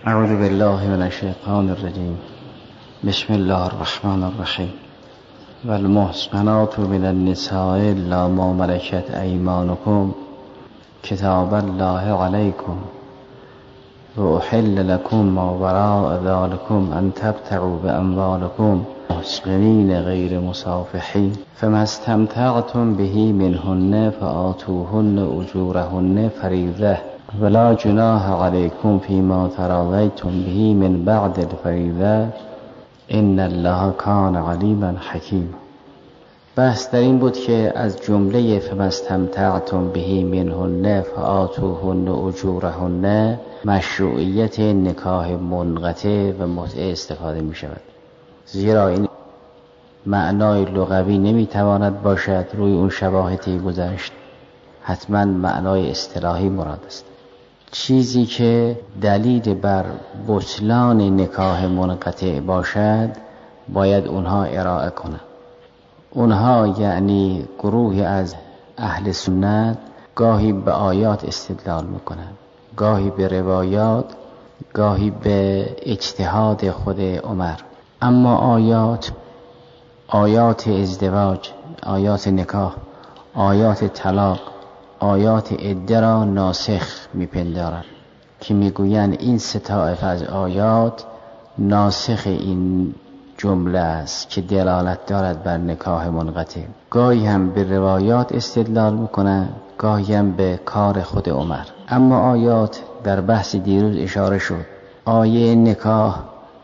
اعوذ بالله من الشیطان الرجیم. بسم الله الرحمن الرحیم. والمحصنات من النساء الا ما ملکت ایمانکم کتاب الله علیکم و احل لکم ما وراء ذلکم ان تبتغوا باموالکم محصنین غیر مصافحین فما استمتعتم به منهن فآتوهن اجورهن فریضة ولا جناح علیکم فیما تراضیتم به من بعد الفریضة ان الله کان علیما حکیما. بحث در این بود که از جمله فما استمتعتم به منهن فآتوهن اجورهن مشروعیت نکاح منقطع و متعه استفاده می شود، زیرا این معنای لغوی نمی تواند باشد. روی اون شواهدی گذشت، حتما معنای اصطلاحی مراد است. چیزی که دلیل بر بطلان نکاح منقطع باشد باید اونها ارائه کنند. اونها یعنی گروهی از اهل سنت گاهی به آیات استدلال میکنند، گاهی به روایات، گاهی به اجتهاد خود عمر. اما آیات ازدواج، آیات نکاح، آیات طلاق، آیات عده را ناسخ میپندارند که میگویند این سه طایفه از آیات ناسخ این جمله است که دلالت دارد بر نکاح منقطع. گاهی هم به روایات استدلال میکنند، گاهی هم به کار خود عمر. اما آیات در بحث دیروز اشاره شد، آیه نکاح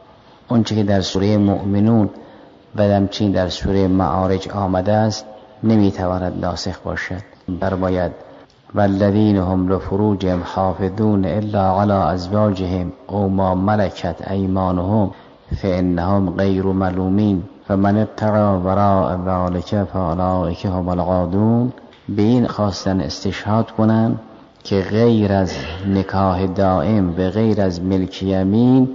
اونچه که در سوره مؤمنون و همچنین در سوره معارج آمده است نمیتواند ناسخ باشد. برباید والذین هم لفروجهم حافظون الا علی ازواجهم او ما ملکت ایمانهم فانهم غیر ملومین فمن ابتغى وراء ذلك فاولئک هم العادون. به این خواستن استشهاد کنند که غیر از نکاح دائم و غیر از ملک یمین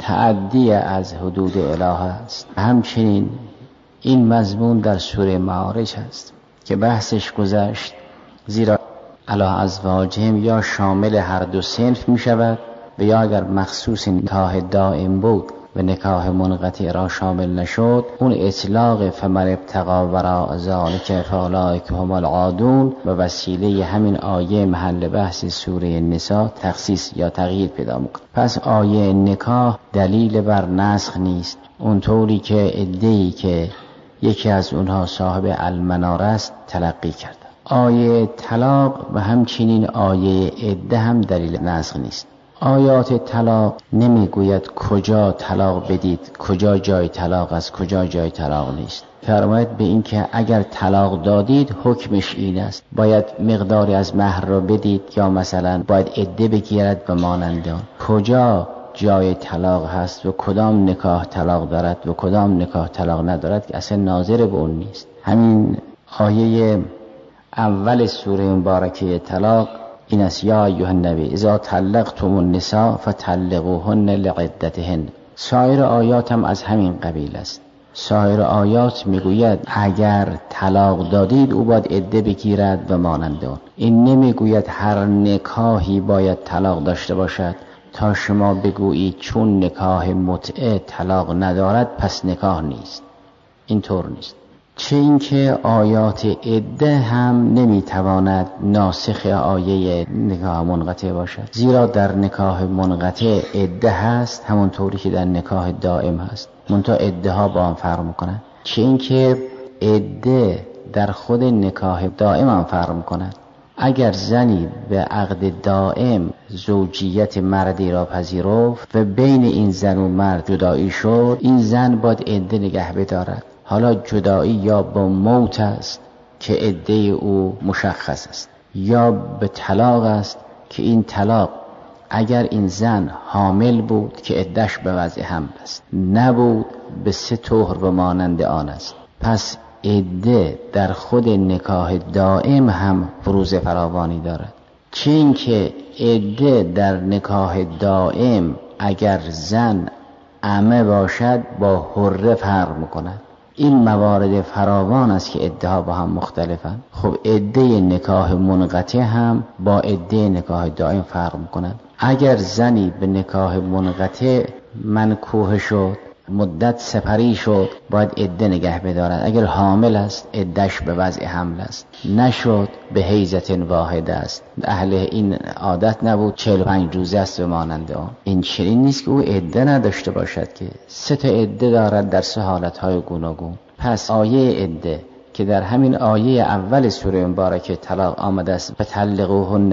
تعدی از حدود الهه است. همچنین این مضمون در سوره معارج است که بحثش گذشت، زیرا علی ازواجهم یا شامل هر دو صنف می شود و یا اگر مخصوص نکاح دائم بود و نکاح منقطع را شامل نشد، اون اطلاق فمن ابتغى وراء ذلك فاولئک هم العادون و وسیله همین آیه محل بحث سوره نساء تخصیص یا تغییر پیدا می‌کند. پس آیه نکاح دلیل بر نسخ نیست، اونطوری که عده‌ای که یکی از اونها صاحب المناره است تلقی کرد. آیه طلاق و همچنین آیه عده هم دلیل نسخ نیست. آیات طلاق نمیگوید کجا طلاق بدید، کجا جای طلاق است، کجا جای طلاق نیست. فرماید به این که اگر طلاق دادید حکمش این است، باید مقداری از مهر را بدید یا مثلا باید عده بگیرد و مانند آن. کجا جای طلاق هست و کدام نکاح طلاق دارد و کدام نکاح طلاق ندارد که اصلا ناظر به اون نیست. همین آیه اول سوره مبارکه طلاق این است: یا ایها النبی اذا طلقتم النساء فطلقوهن لعدتهن. سایر آیات هم از همین قبیل است. سایر آیات میگوید اگر طلاق دادید او باید عده بگیرد و مانند آن. این نمیگوید هر نکاحی باید طلاق داشته باشد تا شما بگویید چون نکاح متعه طلاق ندارد پس نکاح نیست. اینطور نیست. چه اینکه آیات عده هم نمیتواند ناسخ آیه نکاح منقطع باشد، زیرا در نکاح منقطع عده هست همونطوری که در نکاح دائم هست، منتها عده ها با هم فرق میکنند. چه اینکه عده در خود نکاح دائم هم فرق میکنند. اگر زنی به عقد دائم زوجیت مردی را پذیرفت و بین این زن و مرد جدایی شد، این زن باید عده نگه بدارد. حالا جدایی یا با موت است که عده او مشخص است، یا به طلاق است که این طلاق اگر این زن حامل بود که عده‌اش به وضع حمل است، نبود به 3 طهر و مانند آن است. پس عده در خود نکاح دائم هم فروض فراوانی دارد. چه اینکه عده در نکاح دائم اگر زن عمه باشد با حره فرق میکند. این موارد فراوان است که عده‌ها با هم مختلفن. خب عده نکاح منقطع هم با عده نکاح دائم فرق میکنن. اگر زنی به نکاح منقطع منکوح شد، مدت سپری شد، باید عده نگه بدارد. اگر حامل است عده‌اش به وضع حمل است، نشد به حیضت واحده است. اهل این عادت نبود 45 روزه است و مانند آن. این چنین نیست که او عده نداشته باشد که 3 عده دارد در 3 حالتهای گوناگون. پس آیه عده که در همین آیه اول سوره مبارکه طلاق آمده است، فطلقوهن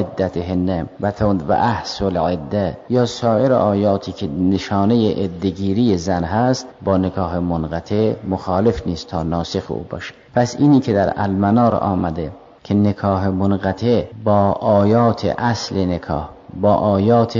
لعدتهن و احصوا العده، یا سایر آیاتی که نشانه عده‌گیری زن هست، با نکاح منقطع مخالف نیست تا ناسخ او باشه. پس اینی که در المنار آمده که نکاح منقطع با آیات اصل نکاح، با آیات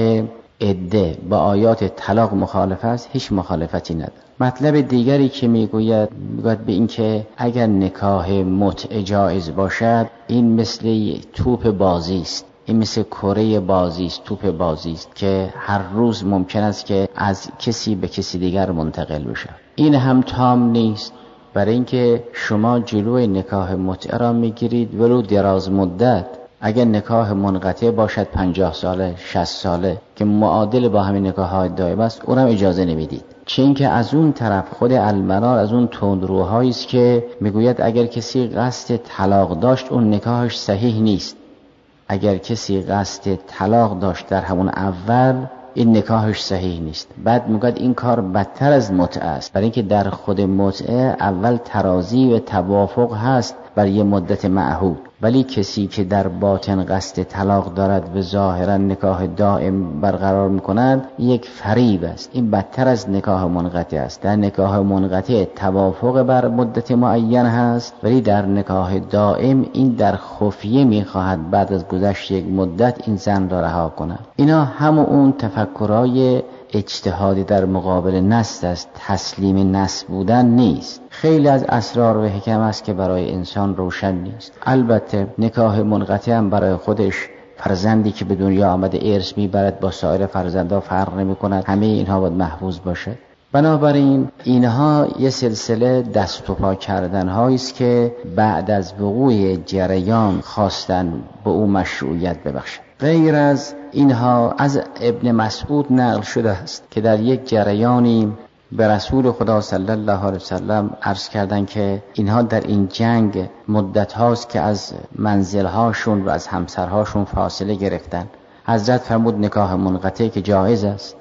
عده، با آیات طلاق مخالف است، هیچ مخالفتی نداره. مطلب دیگری که میگوید به این که اگر نکاح متع جایز باشد، این مثل توپ بازی است، این مثل کره بازی است، توپ بازی است که هر روز ممکن است که از کسی به کسی دیگر منتقل بشه. این هم تام نیست، برای اینکه شما جلوی نکاح متع را میگیرید ولو دراز مدت. اگر نکاح منقطع باشد 50 ساله 60 ساله که معادل با همین نکاح دائم است، اونم اجازه نمیدید. چه اینکه از اون طرف خود المنار از اون تندروهایی است که میگوید اگر کسی قصد طلاق داشت اون نکاحش صحیح نیست. اگر کسی قصد طلاق داشت در همون اول، این نکاحش صحیح نیست. بعد میگوید این کار بدتر از متعه است، برای اینکه در خود متعه اول ترازی و توافق هست بر یه مدت معهود، ولی کسی که در باطن قصد طلاق دارد و ظاهرا نکاح دائم برقرار میکنند، یک فریب است. این بدتر از نکاح منقطع است. در نکاح منقطع توافق بر مدت معین هست، ولی در نکاح دائم این در خفیه میخواهد بعد از گذشت یک مدت این زن را رها کند. اینا همون اون تفکرهای اجتهادی در مقابل نص است، تسلیم نص بودن نیست. خیلی از اسرار و حکم است که برای انسان روشن نیست. البته نکاح منقطع هم برای خودش فرزندی که به دنیا آمده ارث میبرد، با سایر فرزندها فرق نمی کند. همه اینها باید محفوظ باشد. بنابراین اینها یه سلسله دست و پا کردن هایی است که بعد از وقوع جریان خواستن به او مشروعیت ببخشد. غیر از اینها از ابن مسعود نقل شده است که در یک جریانی به رسول خدا صلی الله علیه وسلم عرض کردند که اینها در این جنگ مدت هاست که از منزلهاشون و از همسرهاشون فاصله گرفتن. حضرت فرمود نکاح منقطع که جایز است.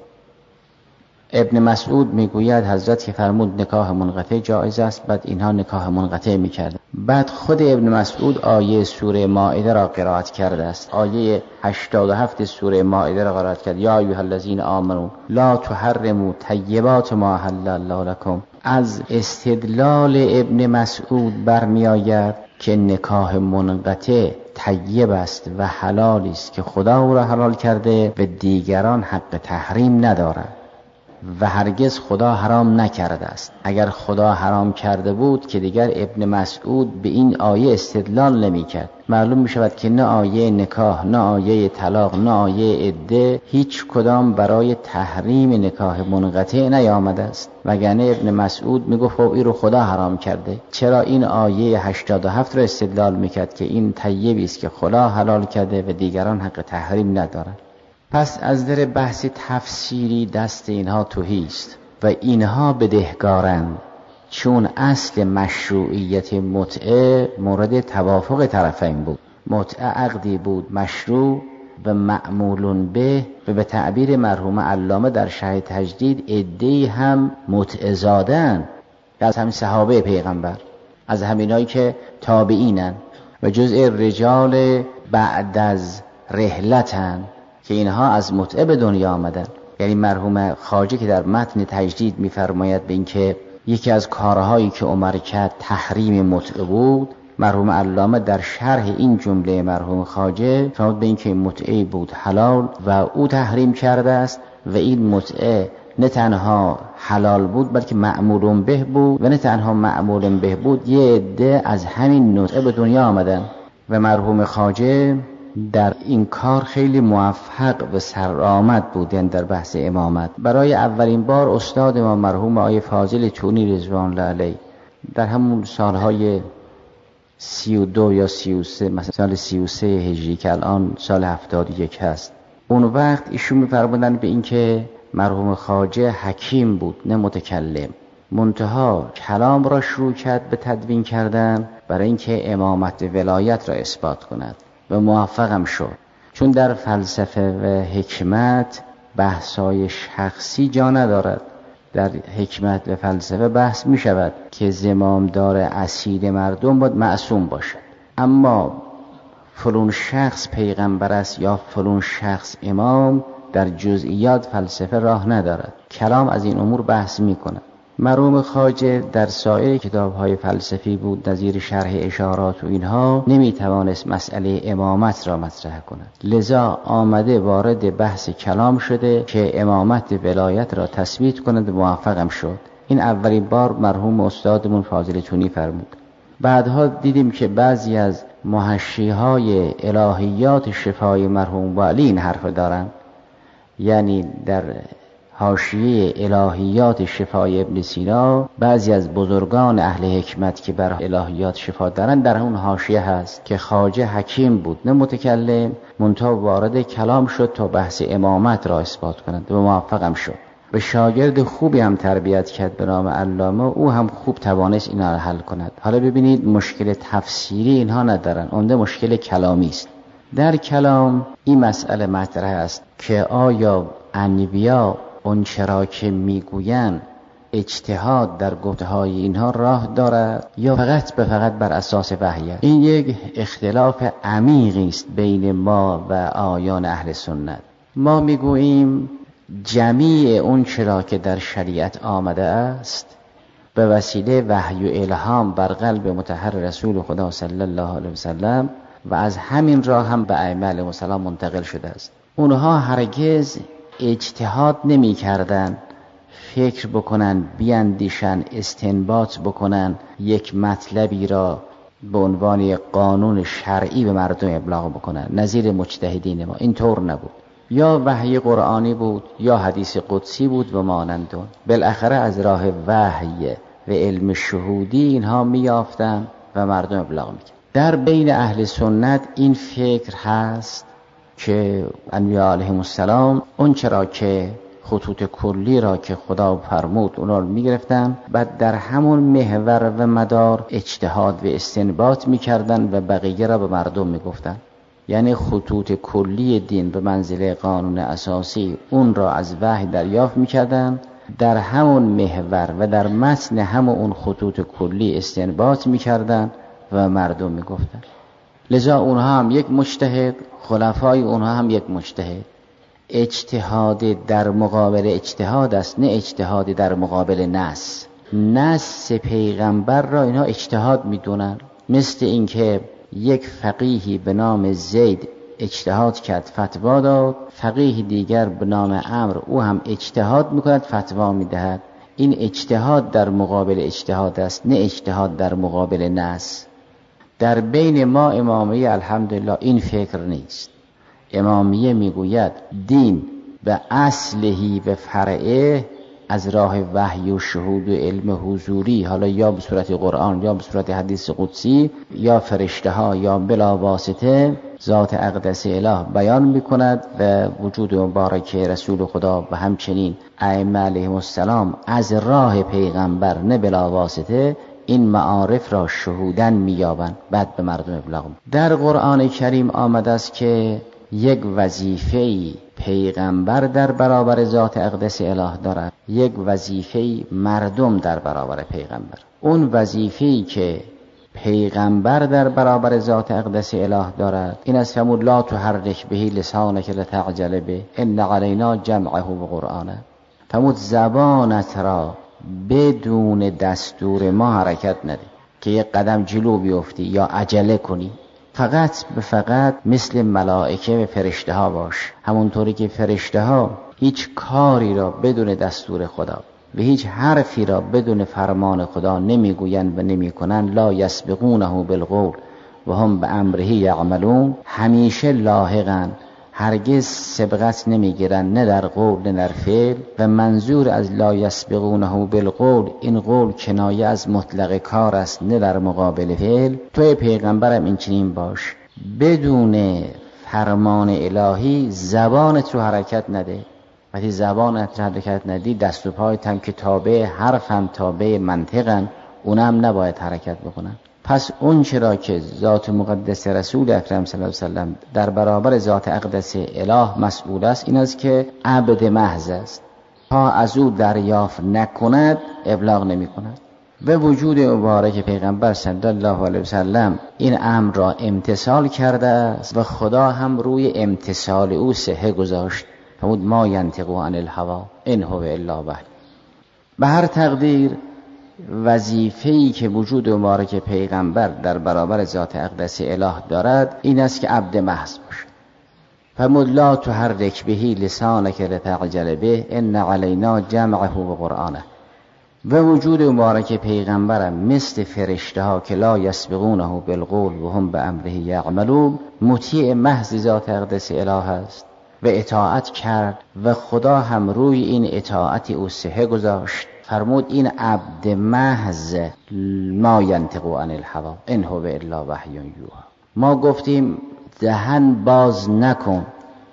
ابن مسعود میگوید حضرت که فرمود نکاح منقطع جایز است، بعد اینها نکاح منقطع میکردند. بعد خود ابن مسعود آیه سوره مائده را قرائت کرده است. آیه 87 سوره مائده را قرائت کرد. یا ایها الذین آمنوا لا تحرموا طیبات ما احل الله لكم. از استدلال ابن مسعود برمیآید که نکاح منقطع طیب است و حلال است که خدا او را حلال کرده و دیگران حق تحریم ندارند و هرگز خدا حرام نکرده است. اگر خدا حرام کرده بود که دیگر ابن مسعود به این آیه استدلال نمی کرد. معلوم می شود که نه آیه نکاح، نه آیه طلاق، نه آیه عده هیچ کدام برای تحریم نکاح منقطع نیامده است. وگرنه ابن مسعود می گفت این رو خدا حرام کرده. چرا این آیه 87 را استدلال می کرد که این طیبی است که خدا حلال کرده و دیگران حق تحریم ندارند. پس از در بحث تفسیری دست اینها تهی است و اینها بدهکارند، چون اصل مشروعیت متعه مورد توافق طرفین بود. متعه عقدی بود مشروع و معمول به و به تعبیر مرحوم علامه در شرح تجدید عده‌ای هم متعه زادن از همین صحابه پیغمبر، از همینایی که تابعینن و جزء رجال بعد از رحلتن که اینها از متعه به دنیا آمدن. یعنی مرحوم خواجه که در متن تجدید می‌فرماید به اینکه یکی از کارهایی که عمر کرد تحریم متعه بود، مرحوم علامه در شرح این جمله مرحوم خواجه فرمود به اینکه متعه بود حلال و او تحریم کرده است و این متعه نه تنها حلال بود بلکه معمول به بود و نه تنها معمول به بود، یه عده از همین متعه به دنیا آمدن و مرحوم خواجه در این کار خیلی موفق و سرآمد بودن. در بحث امامت برای اولین بار استاد ما مرحوم آقای فاضل تونی رضوان الله علیه در همون سالهای 32 یا 33، مثلا سال 33 هجری که الان سال 71 هست، اون وقت ایشون می‌فرمودن به این که مرحوم خواجه حکیم بود نه متکلم، منتها کلام را شروع کرد به تدوین کردن برای اینکه امامت ولایت را اثبات کند و موفقم شد. چون در فلسفه و حکمت بحث‌های شخصی جا ندارد. در حکمت و فلسفه بحث می شود که زمامدار اصیل مردم باید معصوم باشد، اما فلان شخص پیغمبر است یا فلان شخص امام، در جزئیات فلسفه راه ندارد. کلام از این امور بحث می کند. مرحوم خواجه در سایر کتاب‌های فلسفی بود، نظیر شرح اشارات و اینها، نمی‌توانست مسئله امامت را مطرح کند، لذا آمده وارد بحث کلام شده که امامت ولایت را تثبیت کند و موفقم شد. این اولین بار مرحوم استادمون فاضل تونی فرمود. بعدها دیدیم که بعضی از محشی‌های الهیات شفای مرحوم والی این حرف دارند، یعنی در حاشیه الهیات شفای ابن سینا بعضی از بزرگان اهل حکمت که بر الهیات شفا دارن در اون حاشیه هست که خواجه حکیم بود نه متکلم، منتها وارد کلام شد تا بحث امامت را اثبات کند و موفقم شد. به شاگرد خوبی هم تربیت کرد به نام علامه، او هم خوب توانست اینا را حل کند. حالا ببینید مشکل تفسیری اینها ندارن، عمده مشکل کلامی است. در کلام این مسئله مطرح است که آیا انبیا اون چرا که میگوین اجتهاد در گفته‌های اینها راه دارد یا فقط بر اساس وحی است؟ این یک اختلاف عمیقی است بین ما و آیان اهل سنت. ما میگوییم جمیع اون چرا که در شریعت آمده است به وسیله وحی و الهام بر قلب مطهر رسول خدا صلی الله علیه وسلم و از همین راه هم به ائمه علیهم السلام منتقل شده است. اونها هرگز اجتهاد نمی کردن، فکر بکنن، بیاندیشن، استنباط بکنن، یک مطلبی را به عنوان قانون شرعی به مردم ابلاغ بکنن. نظیر مجتهدین ما اینطور نبود. یا وحی قرآنی بود یا حدیث قدسی بود و مانند اون. بالاخره از راه وحی و علم شهودی اینها میافتن و مردم ابلاغ میکنن. در بین اهل سنت این فکر هست که انبیاء علیهم السلام اون چرا که خطوط کلی را که خدا فرمود اونا رو میگرفتن، بعد در همون محور و مدار اجتهاد و استنباط میکردن و بقیه را به مردم میگفتن. یعنی خطوط کلی دین به منزله قانون اساسی اون را از وحی دریافت میکردن، در همون محور و در متن همون اون خطوط کلی استنباط میکردن و مردم میگفتن. لذا اونها هم یک مجتهد، خلفای اونها هم یک مجتهد. اجتهاد در مقابل اجتهاد است، نه اجتهاد در مقابل نص. نص پیغمبر را اینها اجتهاد میدونن. مثل اینکه یک فقیهی به نام زید اجتهاد کرد، فتوا داد، فقیه دیگر به نام عمرو او هم اجتهاد میکند، فتوا میدهد. این اجتهاد در مقابل اجتهاد است، نه اجتهاد در مقابل نص. در بین ما امامیه الحمدلله این فکر نیست. امامیه میگوید دین به اصلهی و فرعه از راه وحی و شهود و علم حضوری، حالا یا به صورت قرآن یا به صورت حدیث قدسی یا فرشته ها یا بلا واسطه، ذات اقدس اله بیان میکند و وجود مبارک رسول خدا و همچنین ائمه علیهم السلام از راه پیغمبر نه بلا واسطه این معارف را شهودن میابند، بعد به مردم ابلاغ. در قرآن کریم آمده است که یک وظیفه پیغمبر در برابر ذات اقدس اله دارد، یک وظیفه مردم در برابر پیغمبر. اون وظیفه‌ای که پیغمبر در برابر ذات اقدس اله دارد این است فرمود لا تحرک به لسانک لتعجل به ان علینا جمعه و قرآنه. فرمود زبانت را بدون دستور ما حرکت نده که یک قدم جلو بیفتی یا عجله کنی. فقط مثل ملائکه و فرشته ها باش، همونطوری که فرشته ها هیچ کاری را بدون دستور خدا و هیچ حرفی را بدون فرمان خدا نمیگویند و نمیکنند. لا یسبقونه بالقول و هم بامره یعملون. همیشه لاحقن، هرگز سبقت نمیگیرن، نه در قول نه در فعل. و منظور از لا یسبقونه بالقول، این قول کنایه از مطلق کار است، نه در مقابل فعل. توی پیغمبرم این چنین باش، بدون فرمان الهی زبانت رو حرکت نده. وقتی زبانت رو حرکت ندی، دست و پایت هم که تابع حرفم تابع منطقن، اونم نباید حرکت بکنن. پس اون چرا که ذات مقدس رسول اکرم صلی الله علیه وسلم در برابر ذات اقدس اله مسئول است، این است که عبد محض است، تا از او دریافت نکند ابلاغ نمی کند. به وجود مبارک پیغمبر صلی الله علیه وسلم این امر را امتثال کرده است و خدا هم روی امتثال او صحه گذاشت. فرمود ما ینطق عن الهوی ان هو الا وحی. به هر تقدیر وظیفه‌ای که وجود مبارک پیغمبر در برابر ذات اقدس اله دارد این است که عبد محض باشد. فرمود لا تحرک به لسانک لتعجل به ان علینا جمعه و قرآنه. و وجود مبارک پیغمبرم مثل فرشته ها که لا یسبقونه بالقول و هم بامره یعملون، مطیع محض ذات اقدس اله است و اطاعت کرد و خدا هم روی این اطاعت او صحه گذاشت. فرمود این عبد محض ما ینطق عن الهوی ان هو الا وحی یوحی. ما گفتیم دهن باز نکن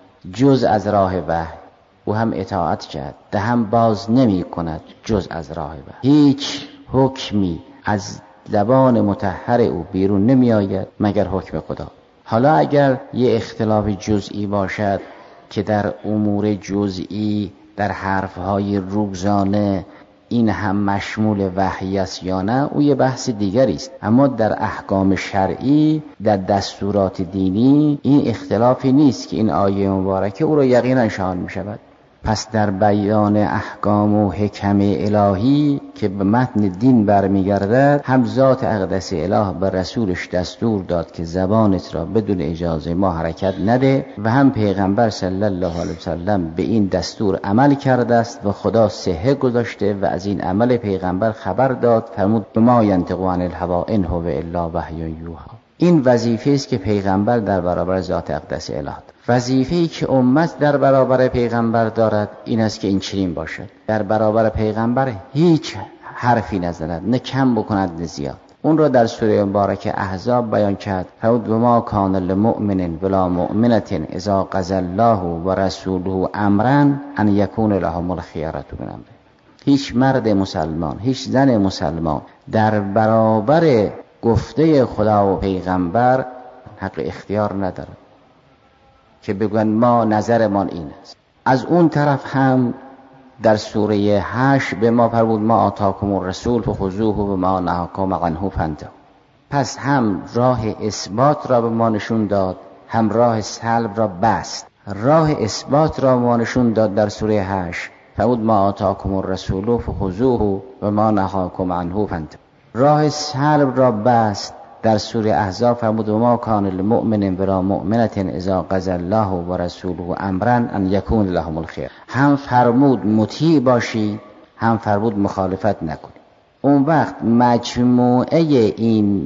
جز از راه وحی، او هم اطاعت کرد. دهن باز نمی کند جز از راه وحی. هیچ حکمی از زبان مطهر او بیرون نمی آید مگر حکم خدا. حالا اگر یه اختلاف جزئی باشد که در امور جزئی در حرفهای روزانه این هم مشمول وحی است یا نه، او یه بحث دیگری است. اما در احکام شرعی، در دستورات دینی این اختلافی نیست که این آیه مبارکه او را یقینا شامل می شود. پس در بیان احکام و حکم الهی که به متن دین برمیگردد، هم ذات اقدس اله به رسولش دستور داد که زبانت را بدون اجازه ما حرکت نده و هم پیغمبر صلی الله علیه وسلم به این دستور عمل کرده است و خدا صحه گذاشته و از این عمل پیغمبر خبر داد. فرمود ما ینطق عن الهوی ان هو الا وحی یوحی. این وظیفه است که پیغمبر در برابر ذات اقدس اله دارد. وظیفه‌ای که امت در برابر پیغمبر دارد این است که این چنین باشد، در برابر پیغمبر هیچ حرفی نزند، نه کم بکند نه زیاد. اون را در سوره مبارکه احزاب بیان کرد. فرمود و ما کان للمؤمن ولا مؤمنة اذا قضى الله و رسوله امرا ان یکون لهم الخیرة من امره. هیچ مرد مسلمان، هیچ زن مسلمان در برابر گفته خدا و پیغمبر حق اختیار ندارد که بگن ما نظرمان این است. از اون طرف هم در سوره 8 به ما فرمود ما آتاکم الرسول فخذوه و ما نهاکم عنه فانتهوا. پس هم راه اثبات را به ما نشون داد، هم راه سلب را بست. راه اثبات را به ما نشون داد در سوره 8 فرمود ما آتاکم الرسول فخذوه و ما نهاکم عنه فانتهوا. راه سلب را بست در سوره احزاب فرمود و ما کان للمؤمن ولا مؤمنة اذا قضى الله و رسوله امرا ان یکون لهم الخیرة. هم فرمود مطیع باشید، هم فرمود مخالفت نکنید. اون وقت مجموعه این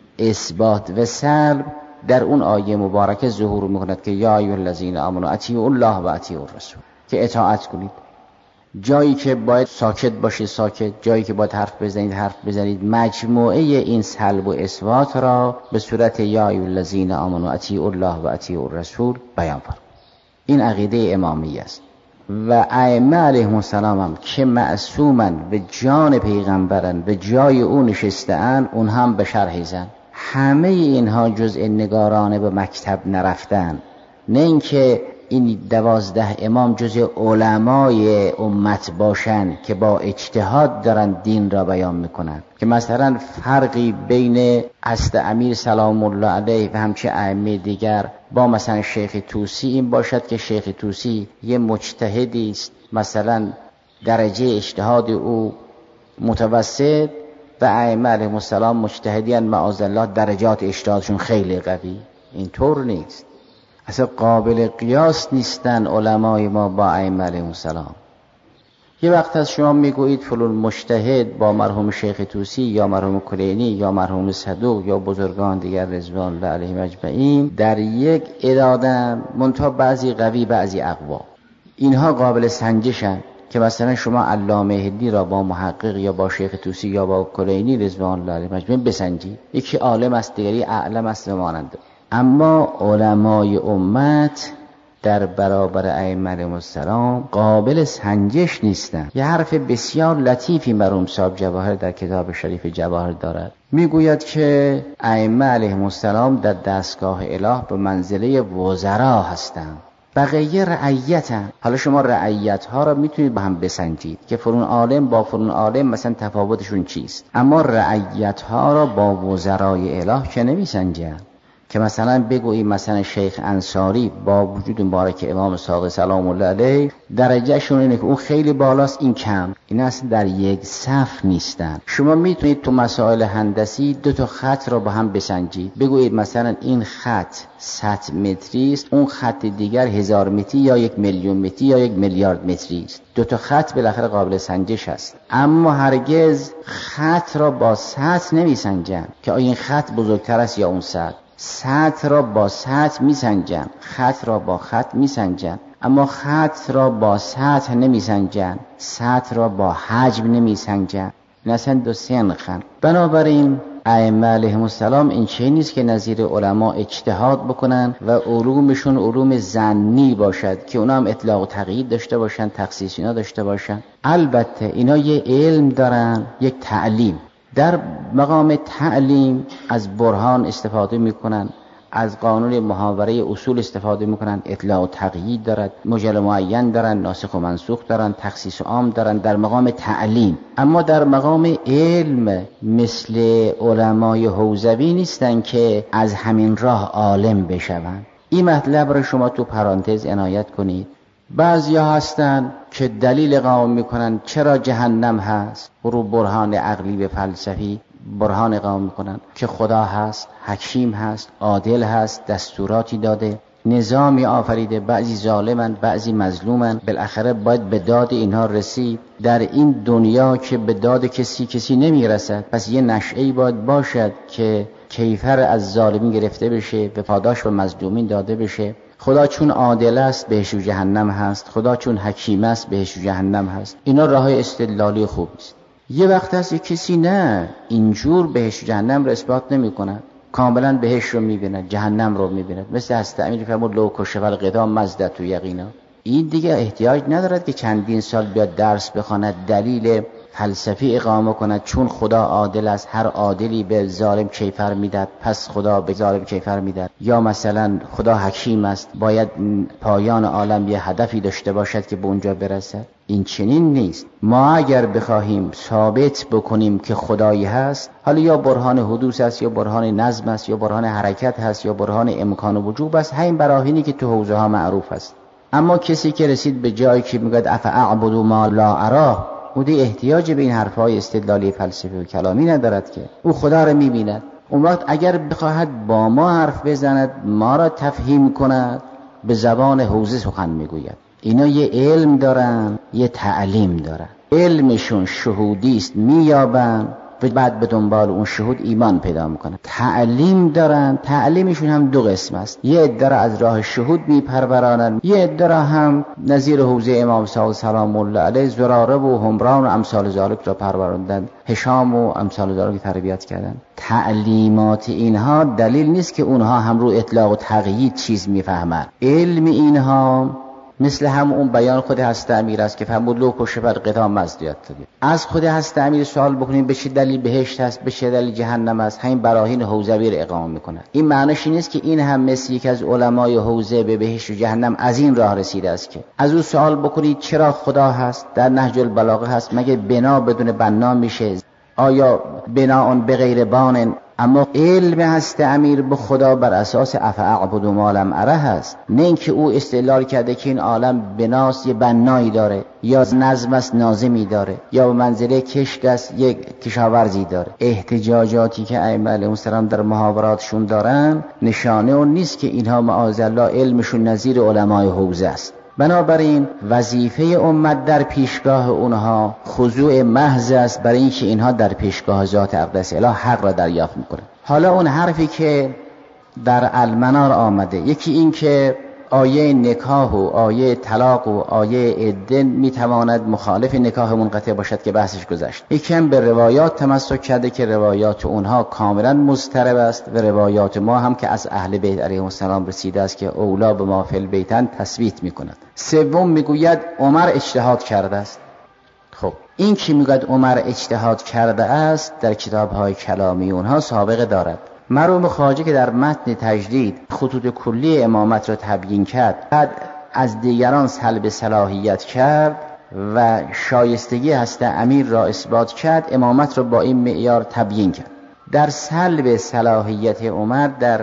اثبات و سلب در اون آیه مبارکه ظهور میکند که یا ایها الذین آمنوا اطیعوا الله و اطیعوا الرسول، که اطاعت کنید. جایی که باید ساکت باشید ساکت، جایی که باید حرف بزنید حرف بزنید. مجموعه این سلب و اثبات را به صورت یا ایها الذین آمنوا اطیعوا الله و اطیعوا الرسول بیان فرمود. این عقیده امامی است و ائمه علیهم السلام هم که معصومن به جان پیغمبرن، به جای او نشسته‌اند، اون هم به شرح زن. همه اینها جزء نگارانه به مکتب نرفتن، نه اینکه این 12 امام جزء علمای امت باشن که با اجتهاد دارن دین را بیان میکنن، که مثلا فرقی بین حضرت امیر سلام الله علیه و همچه ائمه دیگر با مثلا شیخ طوسی این باشد که شیخ طوسی یه مجتهدی است، مثلا درجه اجتهاد او متوسط و ائمه علیهم السلام مجتهدین معاذالله درجات اجتهادشون خیلی قوی. اینطور نیست، اصلا قابل قیاس نیستن علمای ما با ائمه علیهم السلام. یه وقت از شما میگویید فلان مجتهد با مرحوم شیخ طوسی یا مرحوم کلینی یا مرحوم صدوق یا بزرگان دیگر رضوان الله علیهم اجمعین در یک ارادن، منتها بعضی قوی بعضی اقوا. اینها قابل سنجشن که مثلا شما علامه هندی را با محقق یا با شیخ طوسی یا با کلینی رضوان الله علیهم اجمعین بسنجید، یکی عالم است دیگری اعلم است و مانند. اما علمای امت در برابر ائمه علیهم السلام قابل سنجش نیستند. یه حرف بسیار لطیفی مرحوم صاحب جواهر در کتاب شریف جواهر دارد، میگوید که ائمه علیهم السلام در دستگاه اله به منزله وزرا هستند، بقیه رعیتن. حالا شما رعیت ها را میتونید با هم بسنجید که فرون عالم با فرون عالم مثلا تفاوتشون چیست، اما رعیت ها را با وزرای اله که نمیسنجند. که مثلا بگوییم مثلا شیخ انصاری با وجود مبارک امام صادق سلام الله علیه درجه شون اینه که اون خیلی بالاست این کم، این اصلا در یک صف نیستن. شما میتونید تو مسائل هندسی دو تا خط را با هم بسنجید، بگویید مثلا این خط 100 متری است، اون خط دیگر 1000 متری یا 1 میلیون متری یا 1 میلیارد متری است. دو تا خط بالاخره قابل سنجش است، اما هرگز خط را با سطح نمیسنجن که آیا این خط بزرگتر است یا اون سطح. سطح را با سطح میسنجن، خط را با خط میسنجن، اما خط را با سطح نمیسنجن، سطح را با حجم نمیسنجن. این اصلا دو سنخن. بنابراین ائمه علیهم السلام این چیزی نیست که نظیر علما اجتهاد بکنن و علومشون علوم ظنی باشد که اونا هم اطلاق و تقیید داشته باشن، تخصیص اینا داشته باشن. البته اینا یه علم دارن، یک تعلیم. در مقام تعلیم از برهان استفاده میکنن، از قانون محاوره اصول استفاده میکنن، اطلاق و تقیید دارد، مجل معین دارن، ناسخ و منسوخ دارن، تخصیص عام دارن در مقام تعلیم. اما در مقام علم مثل علمای حوزوی نیستن که از همین راه عالم بشون. این مطلب رو شما تو پرانتز عنایت کنید. بعضیا هستن که دلیل اقامه میکنن چرا جهنم هست، رو برهان عقلی به فلسفی برهان اقامه میکنن که خدا هست، حکیم هست، عادل هست، دستوراتی داده، نظامی آفریده، بعضی ظالمن بعضی مظلومن، بالاخره باید به داد اینها رسید. در این دنیا که به داد کسی نمیرسد، پس یه نشعه‌ای باید باشد که کیفر از ظالمی گرفته بشه و پاداش به مظلومین داده بشه. خدا چون عادل است بهش و جهنم هست، خدا چون حکیم است بهش و جهنم هست. اینا راه استدلالی خوب است. یه وقت هست یک کسی نه اینجور بهش و جهنم رو اثبات نمی کنن، کاملا بهش رو میبینن، جهنم رو میبینن، مثل هست امیر فرمود لو کشف القدام مزدت و یقینا. این دیگه احتیاج ندارد که چندین سال بیاد درس بخواند دلیل فلسفی اقامه کند چون خدا عادل است، هر عادلی به ظالم کیفر میداد پس خدا به ظالم کیفر میداد، یا مثلا خدا حکیم است باید پایان عالم یه هدفی داشته باشد که به اونجا برسد. این چنین نیست. ما اگر بخواهیم ثابت بکنیم که خدایی هست، حالا یا برهان حدوث است یا برهان نظم است یا برهان حرکت هست یا برهان امکان و وجوب است، همین براهینی که تو حوزه ها معروف است. اما کسی که رسید به جایی که میگه افاعبد ما لا اراه، او دی احتیاج به این حرفهای استدلالی فلسفی و کلامی ندارد که او خدا را میبیند. اون وقت اگر بخواهد با ما حرف بزند، ما را تفهیم کند، به زبان حوزه سخن میگوید. اینا یه علم دارن، یه تعلیم دارن. علمشون شهودی است مییابن و بعد به دنبال اون شهود ایمان پیدا میکنن. تعلیم دارن، تعلیمشون هم دو قسم است. یه عده را از راه شهود میپرورانن، یه عده را هم نظیر حوزه امام صادق سلام الله علیه زراره و همران و امثال ذالک را پروراندن، هشام و امثال ذالک تربیت کردن. تعلیمات اینها دلیل نیست که اونها هم رو اطلاق و تقیید چیز میفهمن. علم اینها مثل هم اون بیان خود هست امیر است که فرمود لو کشف القدام مزدیت. از خود هست امیر سوال بکنیم به چه دلیل بهشت هست، به چه دلیل جهنم است، همین براهین حوزوی رو اقامه میکنه. این معنیش نیست که این هم مثل یک از علمای حوزه به بهشت و جهنم از این راه رسیده است که از او سوال بکنید چرا خدا هست، در نهج البلاغه هست مگه بنا بدون بنا میشه، آیا بنا به غیر بان. اما علم هست امیر به خدا بر اساس افاعبد ما لم اره هست، نه اینکه او استدلال کرده که این عالم بناست یه بنایی داره، یا نظم است ناظمی داره، یا به منزله کشت است یک کشاورزی داره. احتجاجاتی که ائمه علیهم السلام در محاوراتشون دارن نشانه اون نیست که اینها معاذ الله علمشون نظیر علمای حوزه است. بنابراین وظیفه امت در پیشگاه اونها خضوع محض است، برای اینکه اینها در پیشگاه ذات اقدس الهی حق را دریافت میکنه. حالا اون حرفی که در المنار آمده، یکی این که آیه نکاح و آیه طلاق و آیه عده میتواند مخالف نکاح منقطع باشد که بحثش گذشت. یکم به روایات تمسک کرده که روایات اونها کاملا مضطرب است و روایات ما هم که از اهل بیت علیهم السلام رسیده است که اولا به ما فی البیتن تثبیت میکند. سوم میگوید عمر اجتهاد کرده است. خب این که میگوید عمر اجتهاد کرده است در کتاب‌های کلامی اونها سابقه دارد. مرحوم خواجه که در متن تجدید خطوط کلی امامت را تبیین کرد، بعد از دیگران سلب صلاحیت کرد و شایستگی هست امیر را اثبات کرد، امامت را با این معیار تبیین کرد. در سلب صلاحیت عمر در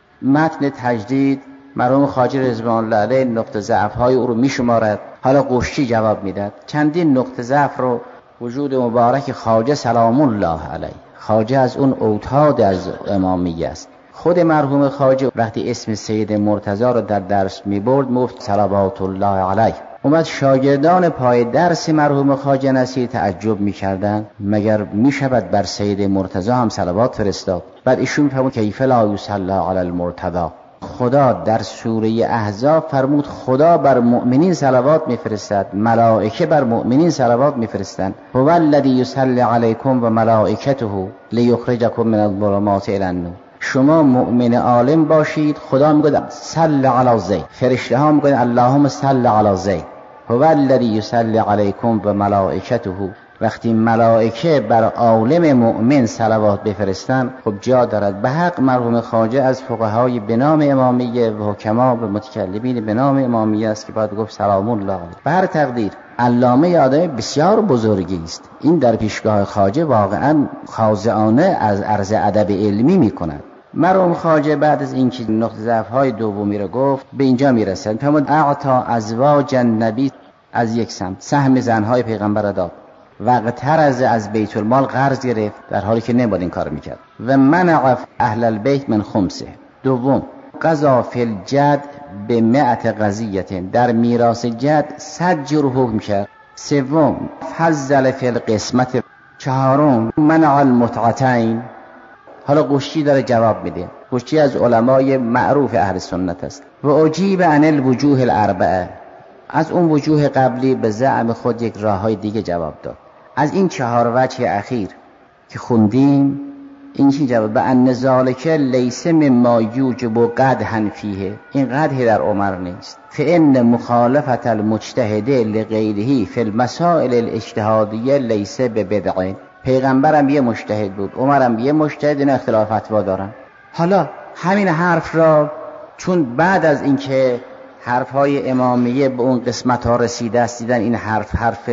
متن تجدید مرحوم خواجه رضوان الله علیه نقطه ضعف‌های او رو میشمارد. حالا قشتی جواب میداد. چندین نقطه ضعف رو وجود مبارک خواجه سلام الله علیه، خواجه از اون اوتاد از امامیه است. خود مرحوم خواجه وقتی اسم سید مرتضی رو در درس میبرد گفت صلوات الله علیه. اومد شاگردان پای درس مرحوم خواجه نصیر تعجب میکردند، مگر میشود بر سید مرتضی هم صلوات فرستاد؟ بعد ایشون میفهمون کیف لا یصلی علی المرتضی. خدا در سوره احزاب فرمود خدا بر مؤمنین صلوات میفرستد، ملائکه بر مؤمنین صلوات میفرستند. هو الذی یصلی علیکم و ملائکته لیخرجکم من الظلمات الی النور. شما مؤمن عالم باشید، خدا میگه صلی علی زید، فرشته ها میگن اللهم صل علی زید. هو الذی یصلی علیکم و ملائکته. وقتی ملائکه بر عالم مؤمن صلوات بفرستن، خب جا دارد. به حق مرحوم خواجه از فقهای به نام امامیه و حکما و متکلمین به نام امامیه است که باید گفت سلام الله علیه. به هر تقدیر علامه آدم بسیار بزرگی است. این در پیشگاه خواجه واقعا خاضعانه از عرض ادب علمی میکند. مرحوم خواجه بعد از اینکه نقطه ضعف‌های دومی رو گفت به اینجا میرسد. فرمود اعطا ازواج النبی، از یک سهم زنهای پیغمبر داد، وقتر از بیت المال قرض گرفت در حالی که نباید این کار میکرد. و منع اهل البیت من خمسه. دوم قضا فی الجد به 100 قضیه، در میراث جد 100 جور حکم کرد. سوم فضل فی القسمت. چهارم منع المتعتین. حالا قشتی داره جواب میده. قشتی از علمای معروف اهل سنت است. و اجیب عن الوجوه الاربعه، از اون وجوه قبلی به زعم خود یک راههای دیگه جواب داد. از این 4 وجه اخیر که خوندیم این چی جواب؟ به ان ذالک لیس مما یوجب قدحا فیه، این قدحی در عمر نیست. فان مخالفت المجتهد لغیره فی المسائل الاجتهادیه لیس ببدع. پیغمبرم یه مجتهد بود، عمرم یه مجتهد، این اختلاف فتوا دارن. حالا همین حرف را چون بعد از اینکه حرفهای امامیه به اون قسمت ها رسیده است، دیدن این حرف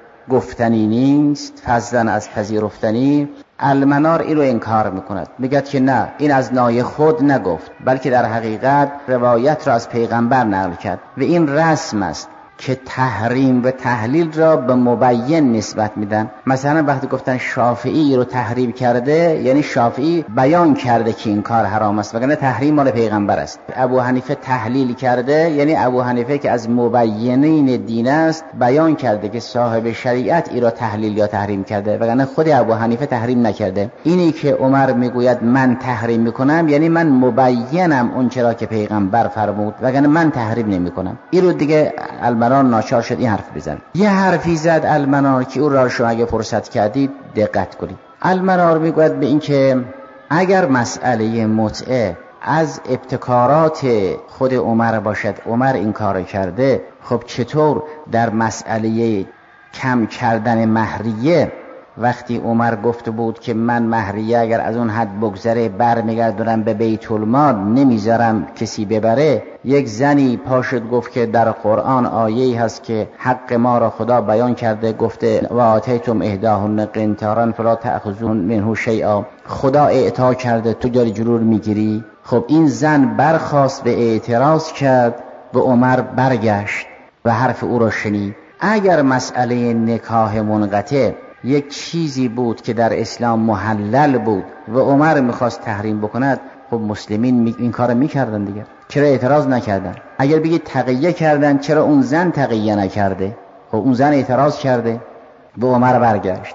گفتنی نیست، فضلا از پذیرفتنی، المنار این رو انکار میکند. میگه که نه، این از نای خود نگفت، بلکه در حقیقت روایت را از پیغمبر نقل کرد و این رسم است که تحریم و تحلیل را به مبین نسبت میدن. مثلا وقتی گفتن شافعی رو تحریم کرده، یعنی شافعی بیان کرده که این کار حرام است، وگرنه تحریم مال پیغمبر است. ابو حنیفه تحلیل کرده، یعنی ابو حنیفه که از مبینین دین است بیان کرده که صاحب شریعت ای را تحلیل یا تحریم کرده، وگرنه خود ابو حنیفه تحریم نکرده. اینی که عمر میگوید من تحریم میکنم، یعنی من مبینم اون چرا که پیغمبر فرمود، وگرنه من تحریم نمیکنم. این رو دیگه المنار ناچار شد این حرف بزن. یه حرفی زد المنار که او را شما اگه فرصت کردید دقت کنید. المنار میگوید به این که اگر مسئله متعه از ابتکارات خود عمر باشد، عمر این کار کرده، خب چطور در مسئله کم کردن مهریه وقتی عمر گفته بود که من مهریه اگر از اون حد بگذره برمیگردونم به بیت المال، نمیذارم کسی ببره، یک زنی پاشد گفت که در قرآن آیه‌ای هست که حق ما را خدا بیان کرده، گفته و آتیتم احداهن قنطارا فلا تأخذون منه شیئا، خدا اعطا کرده تو داری جرور میگیری. خب این زن برخاست به اعتراض کرد و عمر برگشت و حرف او را شنید. اگر مسئله نکاح منقطع یک چیزی بود که در اسلام محلل بود و عمر میخواست تحریم بکند، خب مسلمین این کار میکردن دیگه. چرا اعتراض نکردن؟ اگر بگید تقیه کردن، چرا اون زن تقیه نکرده؟ و اون زن اعتراض کرده به عمر برگشت.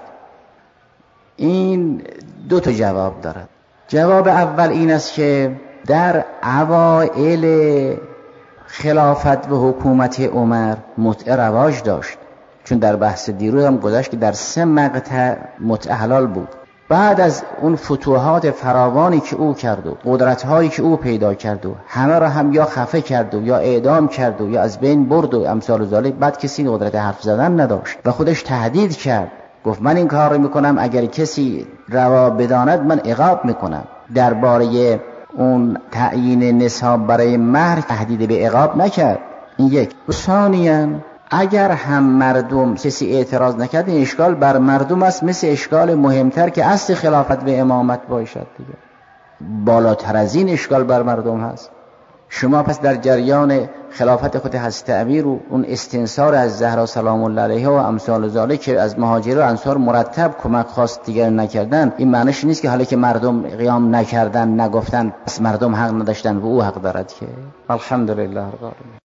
این دو تا جواب دارد. جواب اول این است که در اوائل خلافت و حکومت عمر متعه رواج داشت، چون در بحث دیروز هم گذشت که در 3 مقطع متعه حلال بود. بعد از اون فتوحات فراوانی که او کرد و قدرت‌هایی که او پیدا کرد و همه را هم یا خفه کرد و یا اعدام کرد و یا از بین برد و امثال ذالک، بعد کسی قدرت حرف زدن نداشت و خودش تهدید کرد، گفت من این کار رو میکنم، اگر کسی روا بداند من عقاب میکنم. درباره اون تعیین نصاب برای مهر تهدید به عقاب نکرد. این یک. ثانیاً اگر هم مردم کسی اعتراض نکرد، این اشکال بر مردم است، مثل اشکال مهمتر که اصل خلافت و امامت باشد دیگه. بالاتر از این اشکال بر مردم هست. شما پس در جریان خلافت خود حضرت امیر و اون استنصار از زهرا سلام الله علیها و امثال ذالک که از مهاجرین و انصار مرتب کمک خواست دیگر نکردن، این معنیش نیست که حالا که مردم قیام نکردن نگفتن پس مردم حق نداشتن و او حق دارد که. الحمدلله رب العالمین.